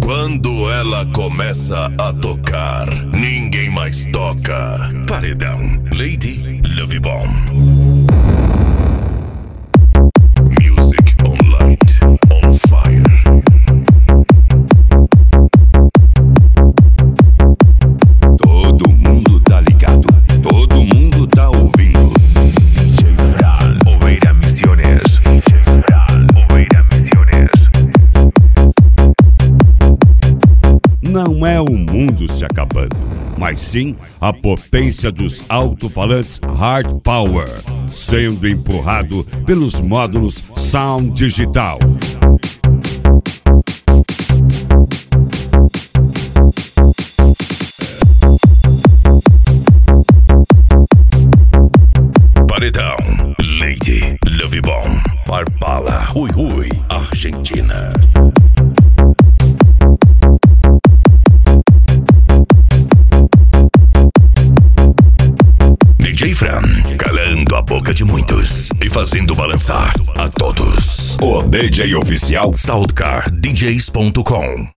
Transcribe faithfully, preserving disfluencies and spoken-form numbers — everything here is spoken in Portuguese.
Quando ela começa a tocar, ninguém mais toca. Paredão, Lady Love Bomb. Music on light, on fire. Todo mundo tá ligado, todo mundo tá ouvindo. D J Fran, Oveira Misiones. D J Fran, Oveira Misiones. Não é o mundo se acabando, mas sim a potência dos alto-falantes Hard Power sendo empurrado pelos módulos Sound Digital. Paredão, Lady Love Bomb. Barbala, Ui Ui, Argentina. D J Fran, calando a boca de muitos e fazendo balançar a todos. O D J oficial soundcar d js ponto com